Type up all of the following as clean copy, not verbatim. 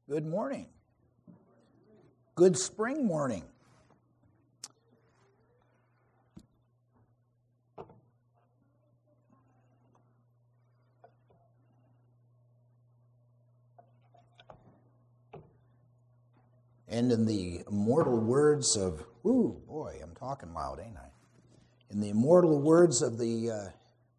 Good morning. Good spring morning. And in the immortal words of, ooh, boy, I'm talking loud, ain't I? In the immortal words of the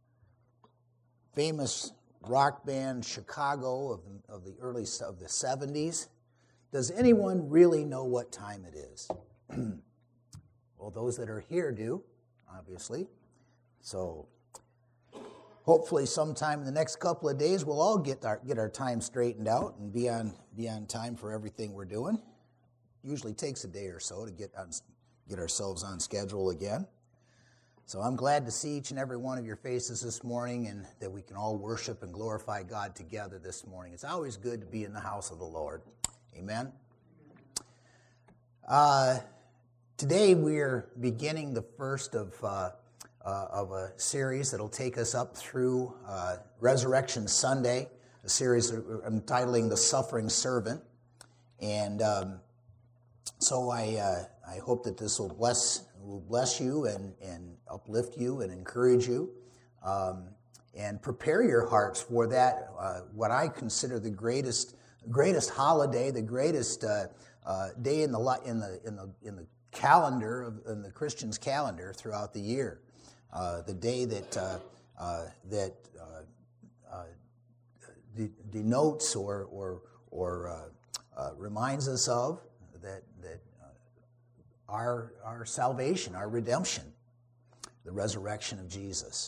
famous rock band Chicago of the early of the 70s, does anyone really know what time it is? Well, those that are here do, obviously. So hopefully sometime in the next couple of days we'll all get our time straightened out and be on time for everything we're doing. Usually takes a day or so to get ourselves on schedule again. So I'm glad to see each and every one of your faces this morning and that we can all worship and glorify God together this morning. It's always good to be in the house of the Lord. Amen. Today we're beginning the first of a series that'll take us up through Resurrection Sunday, a series I'm entitling The Suffering Servant. And so I hope that this will bless you and uplift you and encourage you and prepare your hearts for that, what I consider the greatest holiday, the greatest day in the calendar in the Christian's calendar throughout the year, the day that denotes or reminds us of that our salvation, our redemption, the resurrection of Jesus.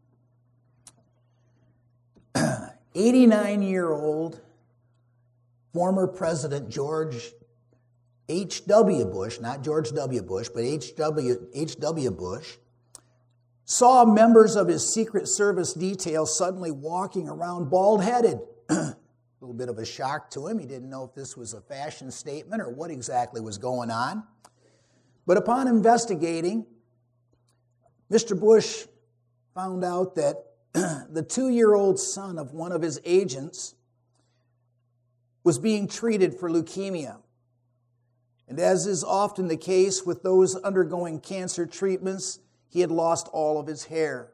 89-year-old former President George H.W. Bush, not George W. Bush, but H.W. Bush, saw members of his Secret Service detail suddenly walking around bald-headed. A little bit of a shock to him. He didn't know if this was a fashion statement or what exactly was going on. But upon investigating, Mr. Bush found out that the 2-year-old son of one of his agents was being treated for leukemia. And as is often the case with those undergoing cancer treatments, he had lost all of his hair.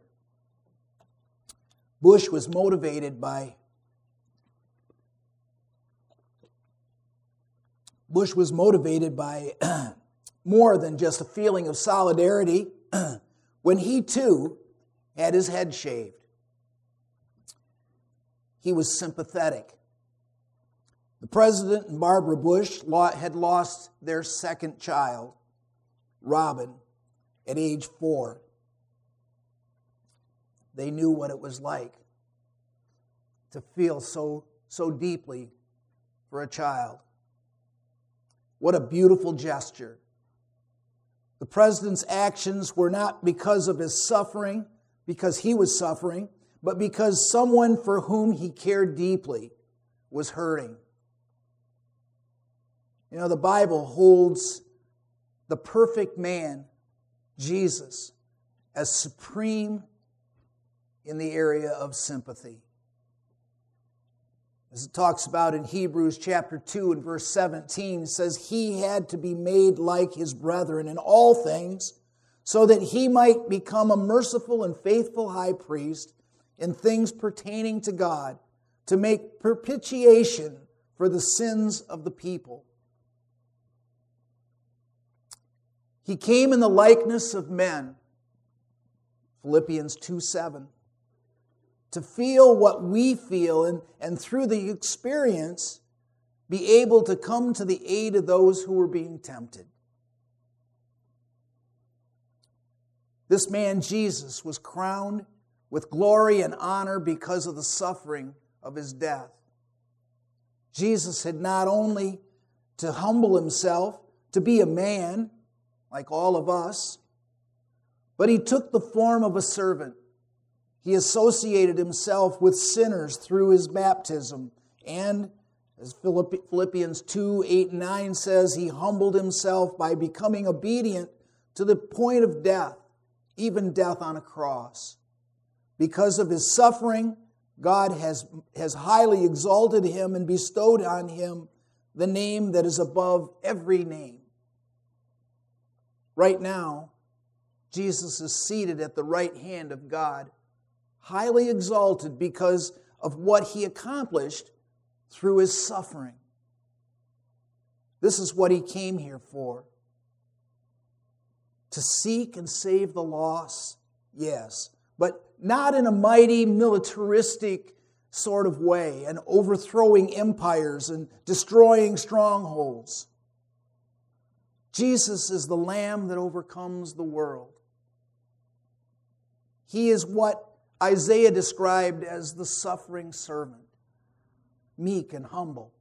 Bush was motivated by more than just a feeling of solidarity when he too had his head shaved. He was sympathetic. The president and Barbara Bush had lost their second child, Robin, at age 4. They knew what it was like to feel so deeply for a child. What a beautiful gesture. The president's actions were not because of his suffering, because he was suffering, but because someone for whom he cared deeply was hurting. You know, the Bible holds the perfect man, Jesus, as supreme in the area of sympathy. As it talks about in Hebrews chapter 2 and verse 17, it says, He had to be made like His brethren in all things, so that He might become a merciful and faithful high priest in things pertaining to God, to make propitiation for the sins of the people. He came in the likeness of men, Philippians 2:7. To feel what we feel and through the experience be able to come to the aid of those who were being tempted. This man, Jesus, was crowned with glory and honor because of the suffering of His death. Jesus had not only to humble Himself, to be a man like all of us, but He took the form of a servant. He associated Himself with sinners through His baptism. And as Philippians 2:8-9 says, He humbled Himself by becoming obedient to the point of death, even death on a cross. Because of His suffering, God has highly exalted Him and bestowed on Him the name that is above every name. Right now, Jesus is seated at the right hand of God, highly exalted because of what he accomplished through his suffering. This is what he came here for. To seek and save the lost, yes, but not in a mighty militaristic sort of way and overthrowing empires and destroying strongholds. Jesus is the Lamb that overcomes the world. He is what Isaiah described as the suffering servant, meek and humble.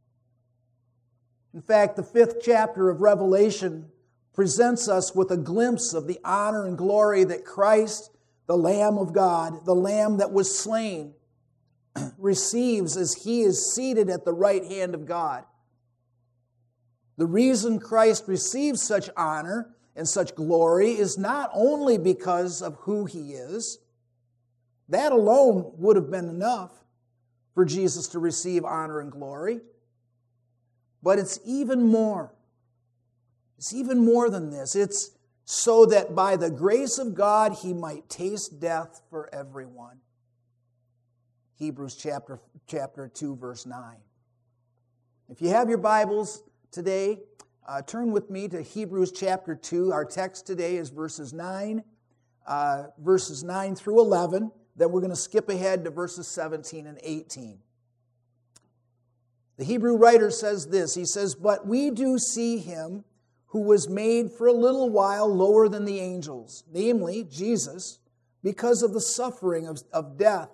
In fact, the 5th chapter of Revelation presents us with a glimpse of the honor and glory that Christ, the Lamb of God, the Lamb that was slain, receives as he is seated at the right hand of God. The reason Christ receives such honor and such glory is not only because of who he is. That alone would have been enough for Jesus to receive honor and glory. But it's even more. It's even more than this. It's so that by the grace of God he might taste death for everyone. Hebrews chapter 2, verse 9. If you have your Bibles today, turn with me to Hebrews chapter 2. Our text today is verses 9 through 11. Then we're going to skip ahead to verses 17 and 18. The Hebrew writer says this. He says, "But we do see him who was made for a little while lower than the angels, namely Jesus, because of the suffering of death,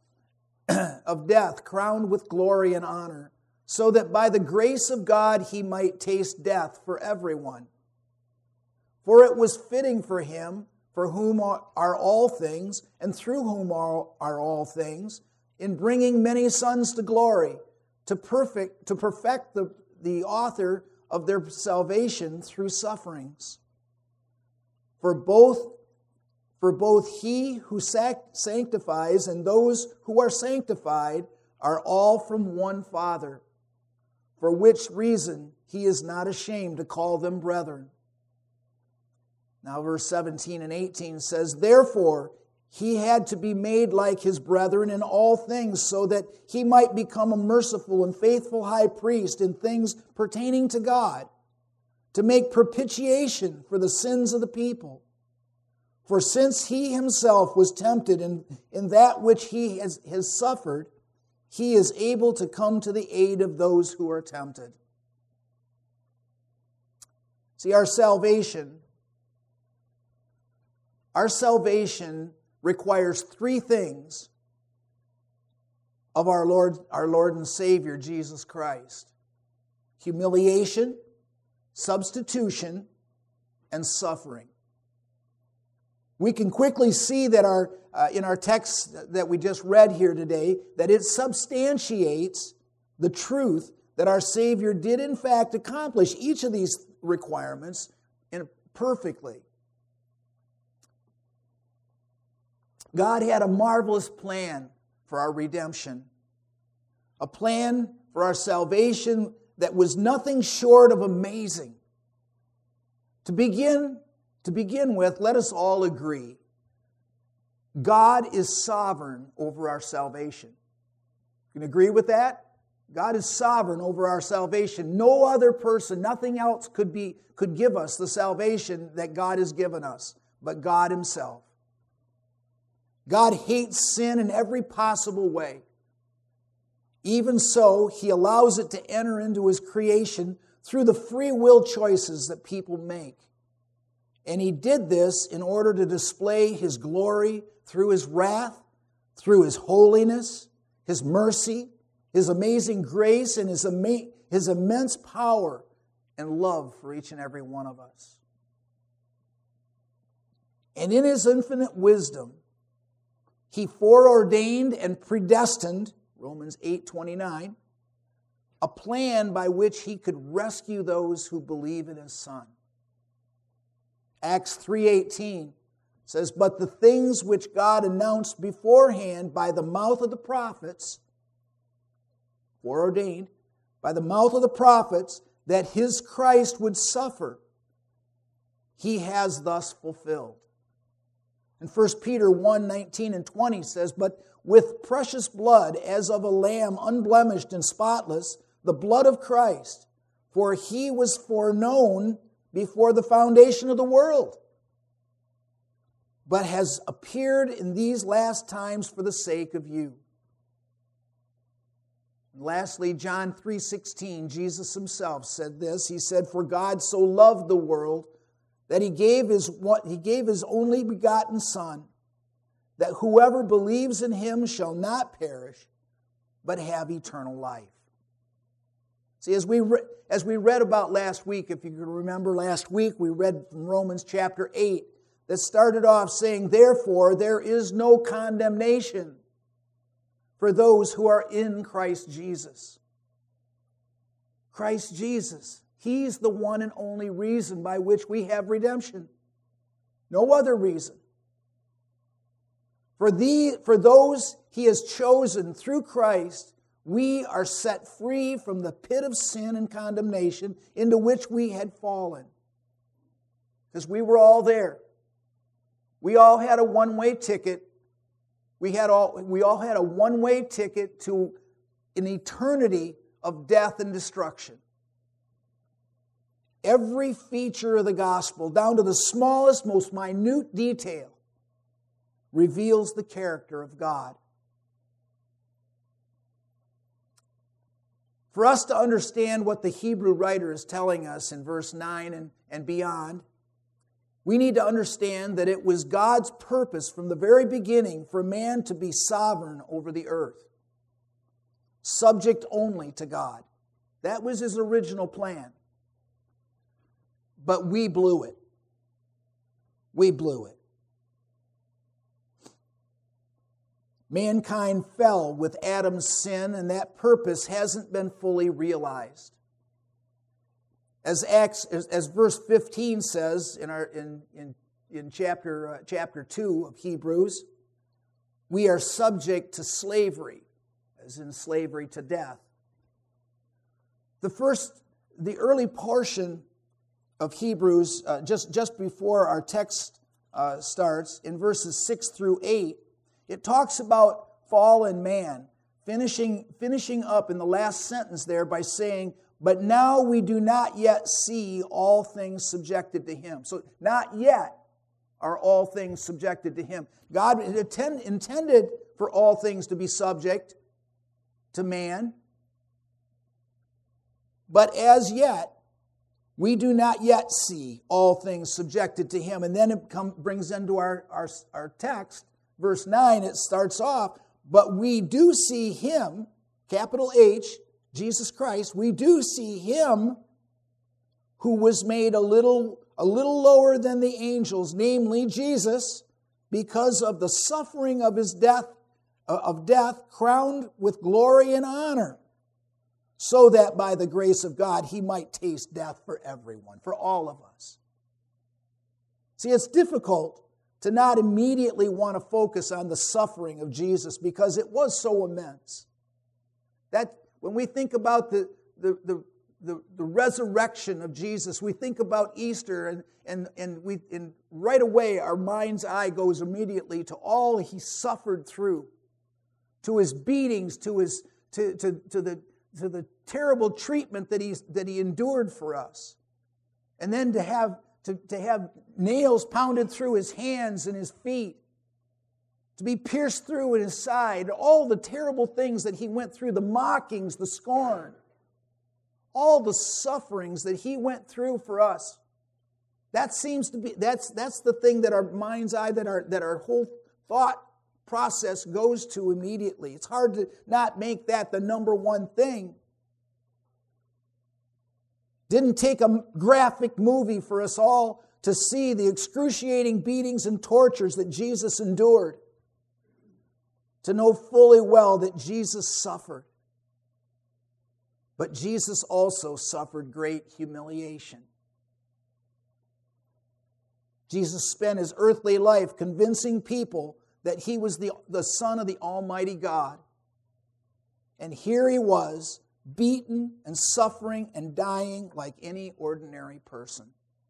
crowned with glory and honor, so that by the grace of God he might taste death for everyone. For it was fitting for him, for whom are all things, and through whom are all things, in bringing many sons to glory, to perfect the author of their salvation through sufferings. For both he who sanctifies and those who are sanctified are all from one Father, for which reason he is not ashamed to call them brethren." Now verse 17 and 18 says, "Therefore he had to be made like his brethren in all things, so that he might become a merciful and faithful high priest in things pertaining to God, to make propitiation for the sins of the people. For since he himself was tempted in that which he has suffered, he is able to come to the aid of those who are tempted." See, our salvation requires three things of our Lord and Savior, Jesus Christ: humiliation, substitution, and suffering. We can quickly see that in our text that we just read here today, that it substantiates the truth that our Savior did in fact accomplish each of these requirements perfectly. God had a marvelous plan for our redemption, a plan for our salvation that was nothing short of amazing. To begin with, let us all agree, God is sovereign over our salvation. You can agree with that? God is sovereign over our salvation. No other person, nothing else could give us the salvation that God has given us, but God himself. God hates sin in every possible way. Even so, he allows it to enter into his creation through the free will choices that people make. And he did this in order to display his glory through his wrath, through his holiness, his mercy, his amazing grace, and his immense power and love for each and every one of us. And in his infinite wisdom, he foreordained and predestined, Romans 8:29, a plan by which he could rescue those who believe in his Son. Acts 3:18 says, "But the things which God announced beforehand by the mouth of the prophets," foreordained, by the mouth of the prophets that his Christ would suffer, he has thus fulfilled. And 1 Peter 1:19 and 20 says, but with precious blood as of a lamb unblemished and spotless, the blood of Christ, for he was foreknown before the foundation of the world, but has appeared in these last times for the sake of you. And lastly, John 3:16, Jesus himself said this. He said, for God so loved the world that he gave his only begotten Son, that whoever believes in him shall not perish, but have eternal life. See, as we read about last week, if you can remember last week, we read from Romans chapter 8 that started off saying, therefore, there is no condemnation for those who are in Christ Jesus. Christ Jesus, he's the one and only reason by which we have redemption. No other reason. For those he has chosen through Christ, we are set free from the pit of sin and condemnation into which we had fallen. Because we were all there. We all had a one-way ticket. We all had a one-way ticket to an eternity of death and destruction. Every feature of the gospel, down to the smallest, most minute detail, reveals the character of God. For us to understand what the Hebrew writer is telling us in verse 9 and beyond, we need to understand that it was God's purpose from the very beginning for man to be sovereign over the earth, subject only to God. That was his original plan. But we blew it. We blew it. Mankind fell with Adam's sin, and that purpose hasn't been fully realized. As verse 15 says in chapter 2 of Hebrews, we are subject to slavery, as in slavery to death. The early portion of Hebrews, just before our text starts, in verses 6 through 8, it talks about fallen man, finishing up in the last sentence there by saying, but now we do not yet see all things subjected to him. So not yet are all things subjected to him. God intended for all things to be subject to man, but as yet, we do not yet see all things subjected to him. And then it brings into our text, verse 9, it starts off, but we do see him, capital H, Jesus Christ, we do see him who was made a little lower than the angels, namely Jesus, because of the suffering of his death, crowned with glory and honor, so that by the grace of God he might taste death for everyone, for all of us. See, it's difficult to not immediately want to focus on the suffering of Jesus because it was so immense. That when we think about the resurrection of Jesus, we think about Easter, and right away our mind's eye goes immediately to all he suffered through, to his beatings, to the terrible treatment that he endured for us, and then to have nails pounded through his hands and his feet, to be pierced through in his side, all the terrible things that he went through, the mockings, the scorn, all the sufferings that he went through for us. That seems to be that's the thing that our mind's eye, that our whole thought process goes to immediately. It's hard to not make that the number one thing. Didn't take a graphic movie for us all to see the excruciating beatings and tortures that Jesus endured, to know fully well that Jesus suffered. But Jesus also suffered great humiliation. Jesus spent his earthly life convincing people that he was the Son of the Almighty God. And here he was, beaten and suffering and dying like any ordinary person.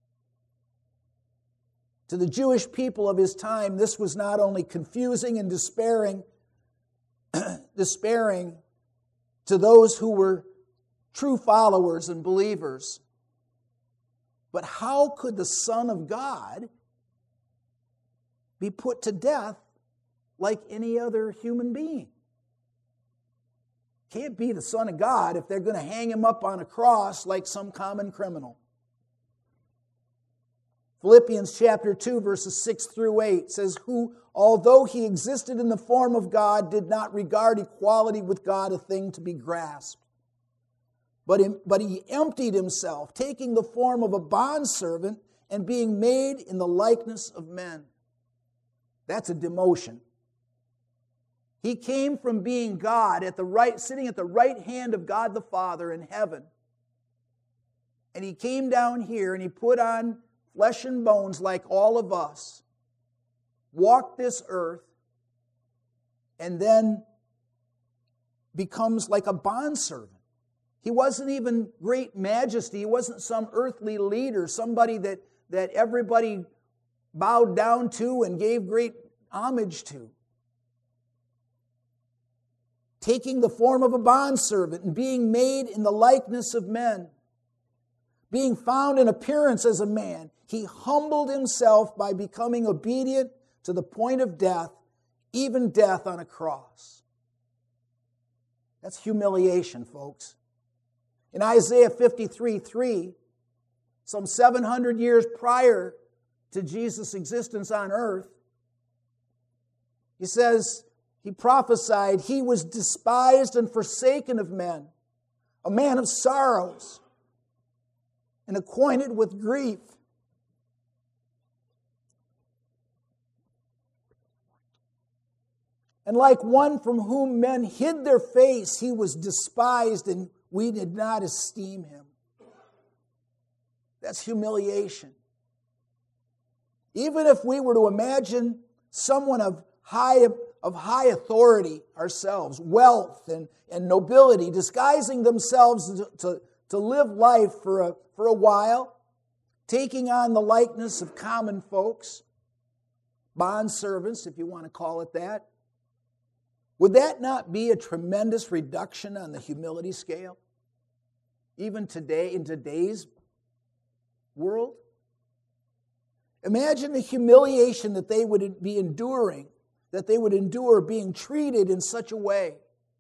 To the Jewish people of his time, this was not only confusing and despairing to those who were true followers and believers, but how could the Son of God be put to death like any other human being? Can't be the Son of God if they're going to hang him up on a cross like some common criminal. Philippians chapter 2, verses 6 through 8 says, who, although he existed in the form of God, did not regard equality with God a thing to be grasped. But he emptied himself, taking the form of a bondservant and being made in the likeness of men. That's a demotion. He came from being God sitting at the right hand of God the Father in heaven. And he came down here and he put on flesh and bones like all of us, walked this earth, and then becomes like a bondservant. He wasn't even great majesty. He wasn't some earthly leader, somebody that everybody bowed down to and gave great homage to. Taking the form of a bondservant and being made in the likeness of men. Being found in appearance as a man, he humbled himself by becoming obedient to the point of death, even death on a cross. That's humiliation, folks. In Isaiah 53:3, some 700 years prior to Jesus' existence on earth, he says, he prophesied, he was despised and forsaken of men, a man of sorrows and acquainted with grief. And like one from whom men hid their face, he was despised and we did not esteem him. That's humiliation. Even if we were to imagine someone of high authority ourselves, wealth and nobility, disguising themselves to live life for a while, taking on the likeness of common folks, bondservants, if you want to call it that, would that not be a tremendous reduction on the humility scale? Even today, in today's world? Imagine the humiliation that they would be enduring, that they would endure being treated in such a way.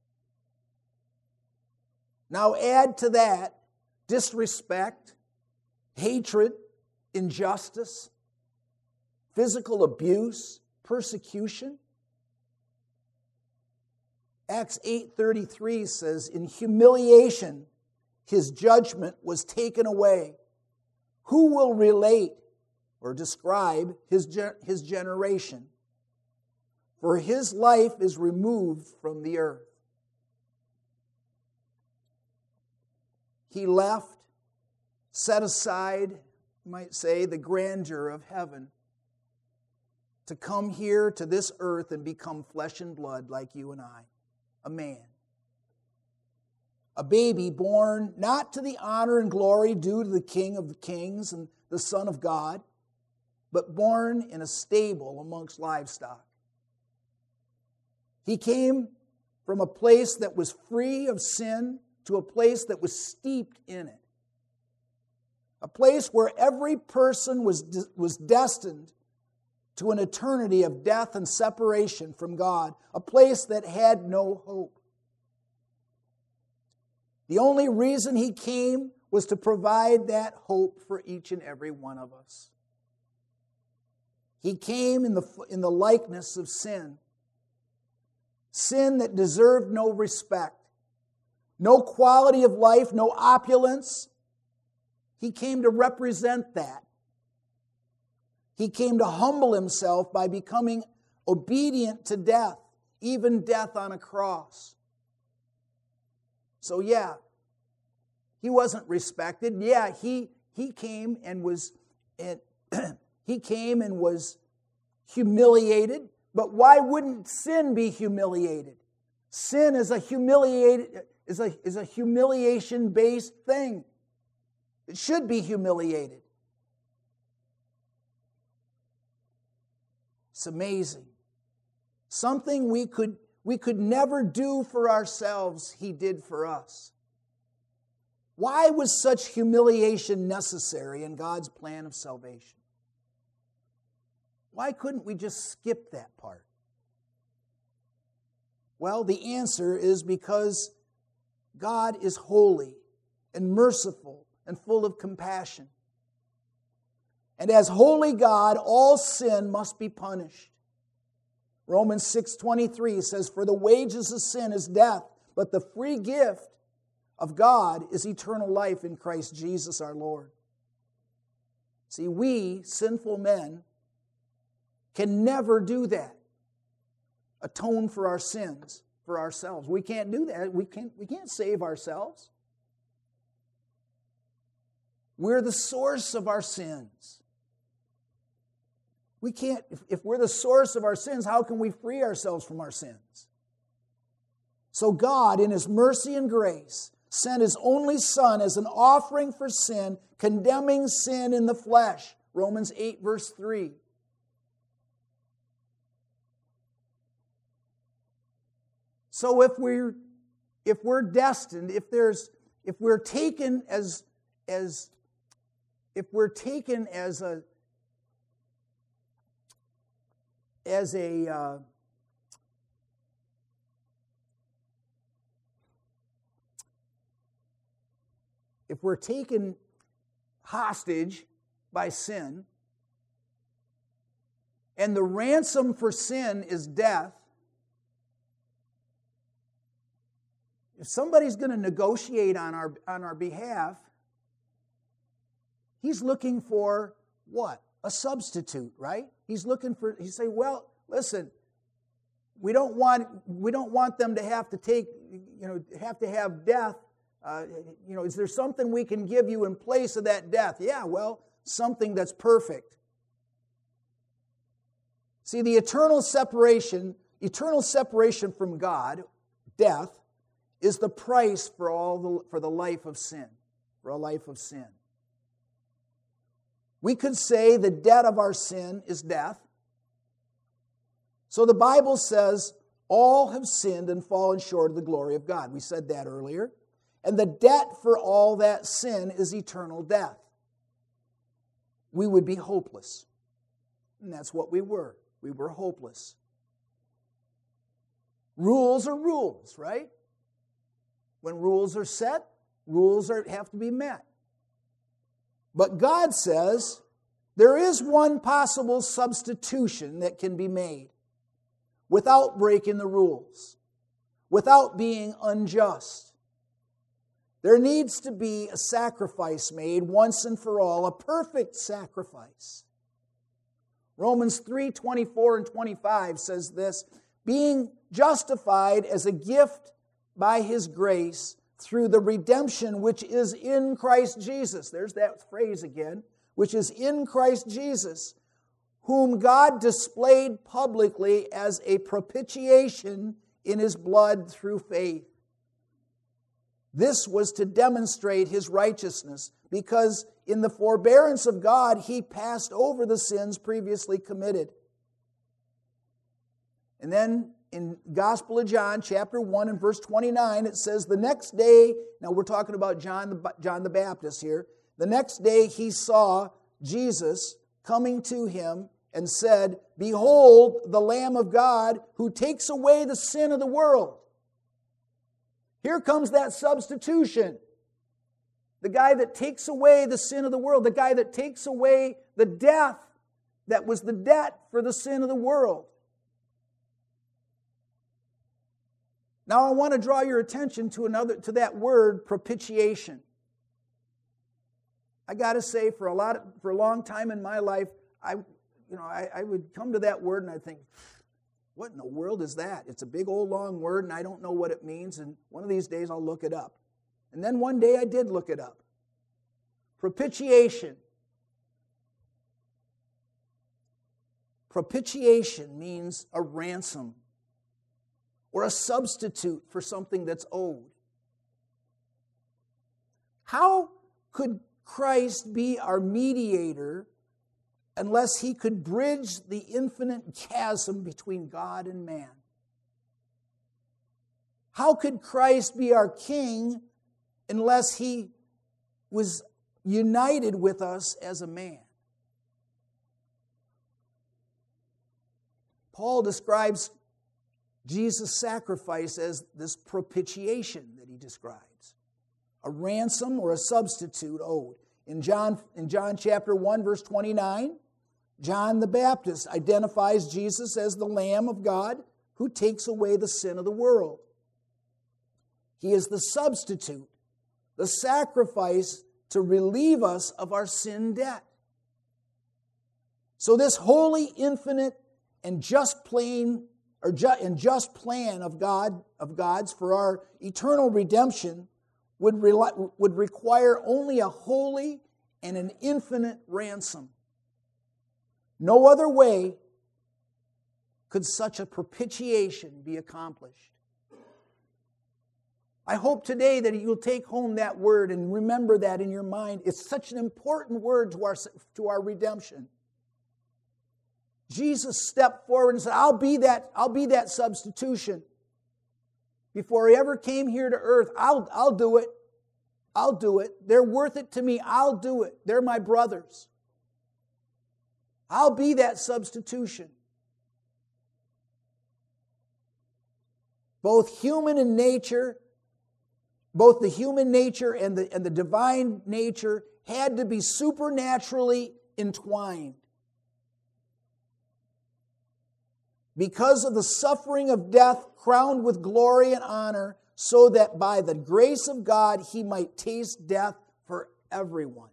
Now add to that disrespect, hatred, injustice, physical abuse, persecution. Acts 8:33 says, in humiliation his judgment was taken away. Who will relate or describe his generation? For his life is removed from the earth. He left, set aside, you might say, the grandeur of heaven to come here to this earth and become flesh and blood like you and I, a man. A baby born not to the honor and glory due to the King of the Kings and the Son of God, but born in a stable amongst livestock. He came from a place that was free of sin to a place that was steeped in it. A place where every person was destined to an eternity of death and separation from God. A place that had no hope. The only reason he came was to provide that hope for each and every one of us. He came in the likeness of sin. Sin that deserved no respect, no quality of life, no opulence. He came to represent that. He came to humble himself by becoming obedient to death, even death on a cross. So yeah, he wasn't respected. Yeah, he came and was humiliated. But why wouldn't sin be humiliated? Sin is a humiliation-based thing. It should be humiliated. It's amazing. Something we could never do for ourselves, He did for us. Why was such humiliation necessary in God's plan of salvation? Why couldn't we just skip that part? Well, the answer is because God is holy and merciful and full of compassion. And as holy God, all sin must be punished. Romans 6:23 says, "For the wages of sin is death, but the free gift of God is eternal life in Christ Jesus our Lord." See, we, sinful men, can never do that. Atone for our sins for ourselves. We can't do that. We can't save ourselves. We're the source of our sins. We can't, if we're the source of our sins, how can we free ourselves from our sins? So God, in His mercy and grace, sent His only Son as an offering for sin, condemning sin in the flesh. Romans 8, verse 3. So if we're destined, if we're taken as if we're taken hostage by sin, and the ransom for sin is death, if somebody's going to negotiate on our behalf, he's looking for what? A substitute, right? He say, well, listen, we don't want them to have to have death. Is there something we can give you in place of that death? Yeah, well, something that's perfect. See, the eternal separation from God, death, is the price for the life of sin, for a life of sin. We could say the debt of our sin is death. So the Bible says, all have sinned and fallen short of the glory of God. We said that earlier. And the debt for all that sin is eternal death. We would be hopeless. And that's what we were. We were hopeless. Rules are rules, right? When rules are set, rules have to be met. But God says there is one possible substitution that can be made without breaking the rules, without being unjust. There needs to be a sacrifice made once and for all, a perfect sacrifice. Romans 3:24 and 25 says this, being justified as a gift by His grace through the redemption which is in Christ Jesus. There's that phrase again, which is in Christ Jesus, whom God displayed publicly as a propitiation in His blood through faith. This was to demonstrate His righteousness, because in the forbearance of God, He passed over the sins previously committed. And then in Gospel of John, chapter 1 and verse 29, it says, the next day, now we're talking about John the Baptist here, the next day he saw Jesus coming to him and said, behold, the Lamb of God who takes away the sin of the world. Here comes that substitution. The guy that takes away the sin of the world, the guy that takes away the death that was the debt for the sin of the world. Now I want to draw your attention to that word, propitiation. I got to say, for a long time in my life, I would come to that word and I'd think, what in the world is that? It's a big old long word and I don't know what it means, and one of these days I'll look it up. And then one day I did look it up. Propitiation. Propitiation means a ransom or a substitute for something that's owed. How could Christ be our mediator unless he could bridge the infinite chasm between God and man? How could Christ be our king unless he was united with us as a man? Paul describes Jesus' sacrifice as this propitiation that he describes, a ransom or a substitute owed. In John chapter 1, verse 29, John the Baptist identifies Jesus as the Lamb of God who takes away the sin of the world. He is the substitute, the sacrifice to relieve us of our sin debt. So this holy, infinite, and just plan of God's for our eternal redemption would require only a holy and an infinite ransom. No other way could such a propitiation be accomplished. I hope today that you'll take home that word and remember that in your mind. It's such an important word to our redemption. Jesus stepped forward and said, I'll be that substitution. Before he ever came here to earth, I'll do it. I'll do it. They're worth it to me. I'll do it. They're my brothers. I'll be that substitution. Both the human nature and the divine nature had to be supernaturally entwined. Because of the suffering of death, crowned with glory and honor, so that by the grace of God he might taste death for everyone.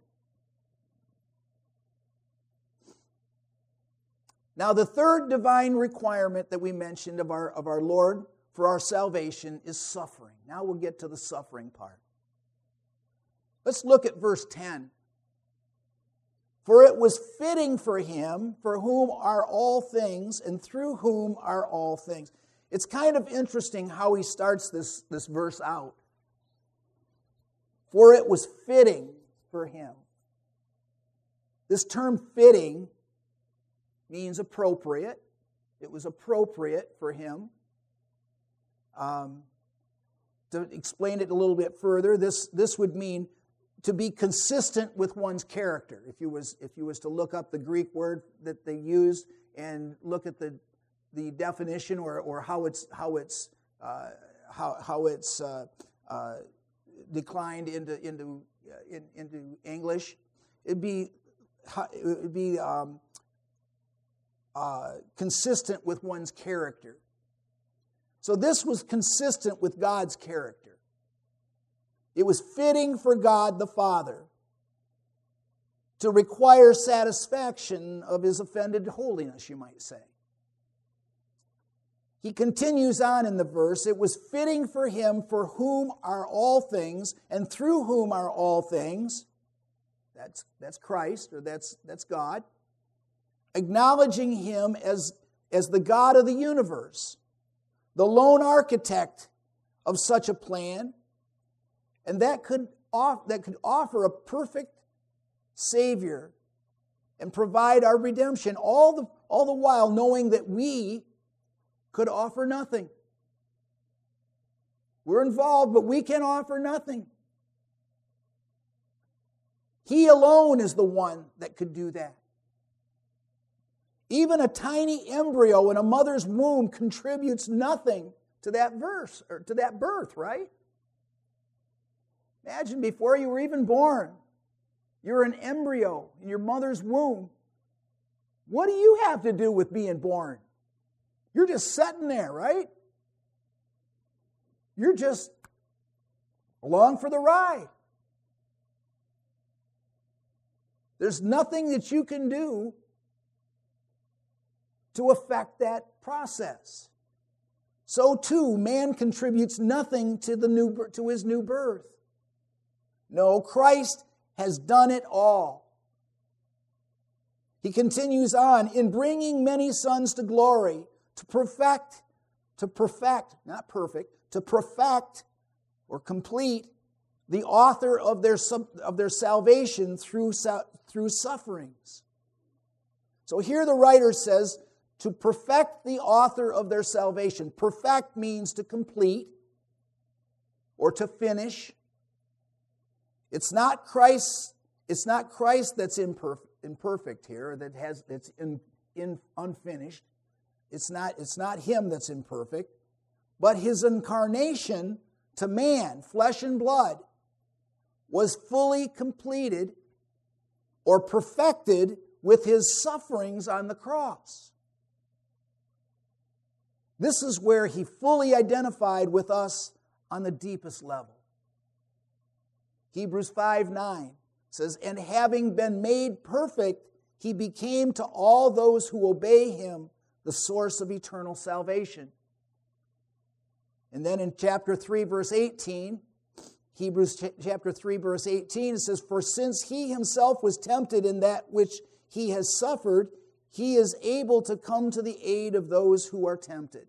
Now, the third divine requirement that we mentioned of our Lord for our salvation is suffering. Now we'll get to the suffering part. Let's look at verse 10. For it was fitting for him, for whom are all things, and through whom are all things. It's kind of interesting how he starts this verse out. For it was fitting for him. This term fitting means appropriate. It was appropriate for him. To explain it a little bit further, this would mean to be consistent with one's character. If you was to look up the Greek word that they used and look at the definition or how it's declined into English, it'd be consistent with one's character. So this was consistent with God's character. It was fitting for God the Father to require satisfaction of his offended holiness, you might say. He continues on in the verse, it was fitting for him for whom are all things, and through whom are all things. That's Christ, or that's God. Acknowledging him as the God of the universe, the lone architect of such a plan, and that could offer a perfect Savior and provide our redemption, all the while knowing that we could offer nothing. We're involved, but we can offer nothing. He alone is the one that could do that. Even a tiny embryo in a mother's womb contributes nothing to that verse or to that birth, right? Imagine before you were even born, you're an embryo in your mother's womb. What do you have to do with being born? You're just sitting there, right? You're just along for the ride. There's nothing that you can do to affect that process. So too, man contributes nothing to his new birth. No, Christ has done it all. He continues on, in bringing many sons to glory, to perfect to perfect, not perfect, to perfect or complete the author of their salvation through sufferings. So here the writer says, to perfect the author of their salvation. Perfect means to complete or to finish. It's not Christ that's imperfect here, that's unfinished. It's not him that's imperfect, but his incarnation to man, flesh and blood, was fully completed or perfected with his sufferings on the cross. This is where he fully identified with us on the deepest level. Hebrews 5:9 says, and having been made perfect, he became to all those who obey him the source of eternal salvation. And then in chapter 3, verse 18, Hebrews chapter 3, verse 18, it says, for since he himself was tempted in that which he has suffered, he is able to come to the aid of those who are tempted.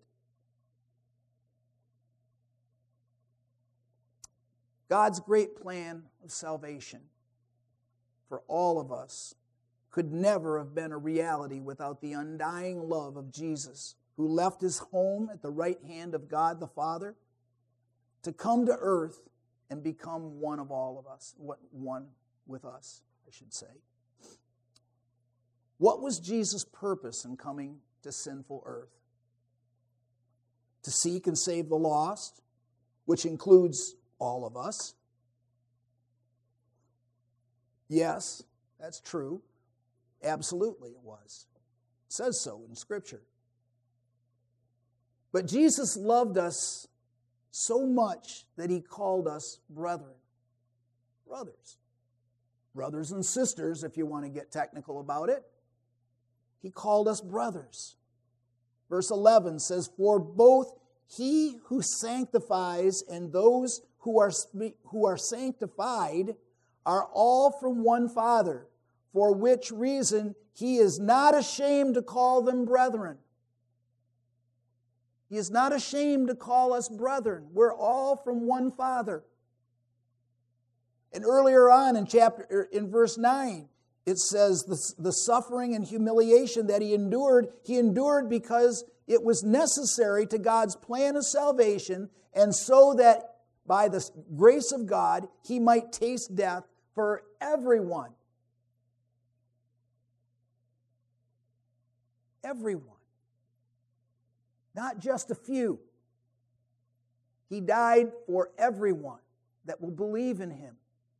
God's great plan of salvation for all of us could never have been a reality without the undying love of Jesus, who left his home at the right hand of God the Father to come to earth and become one of all of us, one with us, I should say. What was Jesus' purpose in coming to sinful earth? To seek and save the lost, which includes all of us. Yes, that's true. Absolutely it was. It says so in Scripture. But Jesus loved us so much that he called us brethren. Brothers. Brothers and sisters, if you want to get technical about it. He called us brothers. Verse 11 says, for both he who sanctifies and those who are sanctified are all from one Father, for which reason he is not ashamed to call them brethren. He is not ashamed to call us brethren. We're all from one Father. And earlier on in verse 9, it says the suffering and humiliation that he endured because it was necessary to God's plan of salvation, and so that by the grace of God, he might taste death for everyone. Everyone. Not just a few. He died for everyone that will believe in him.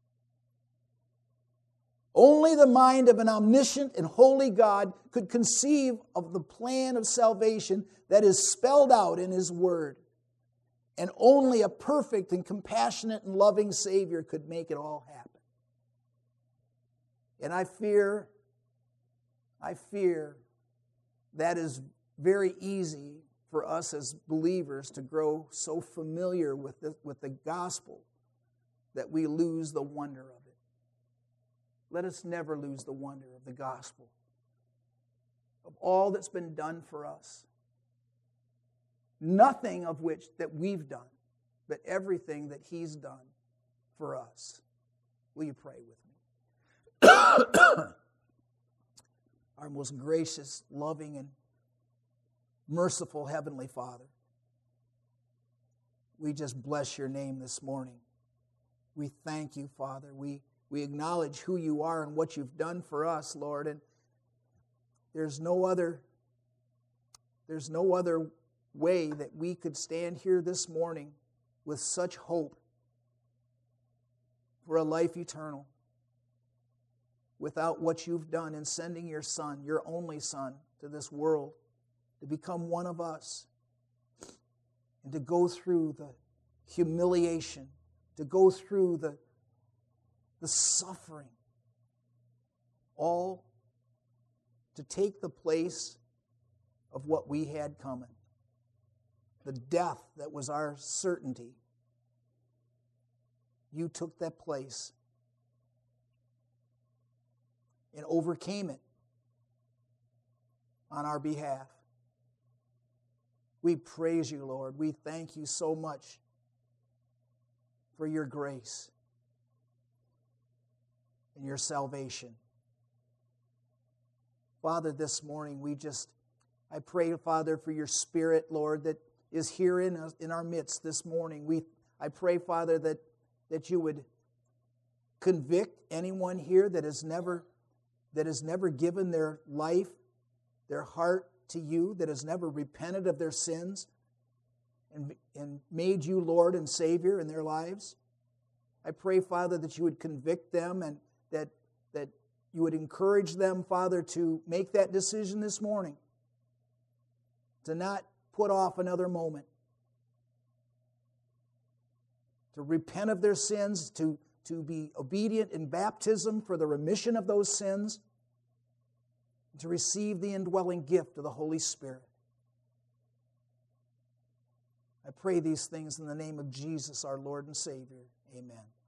Only the mind of an omniscient and holy God could conceive of the plan of salvation that is spelled out in his word. And only a perfect and compassionate and loving Savior could make it all happen. And I fear that is very easy for us as believers to grow so familiar with the gospel that we lose the wonder of it. Let us never lose the wonder of the gospel, of all that's been done for us. Nothing of which that we've done, but everything that he's done for us. Will you pray with me? Our most gracious, loving, and merciful Heavenly Father, we just bless your name this morning. We thank you, Father. We acknowledge who you are and what you've done for us, Lord. And there's no other way that we could stand here this morning with such hope for a life eternal without what you've done in sending your Son, your only Son, to this world to become one of us and to go through the humiliation, to go through the suffering, all to take the place of what we had coming. The death that was our certainty. You took that place and overcame it on our behalf. We praise you, Lord. We thank you so much for your grace and your salvation. Father, this morning I pray, Father, for your Spirit, Lord, that is here in our midst this morning. I pray, Father, that you would convict anyone here that has never given their life, their heart to you, that has never repented of their sins and made you Lord and Savior in their lives. I pray, Father, that you would convict them and that you would encourage them, Father, to make that decision this morning, to not put off another moment, to repent of their sins, to be obedient in baptism for the remission of those sins, and to receive the indwelling gift of the Holy Spirit. I pray these things in the name of Jesus, our Lord and Savior. Amen.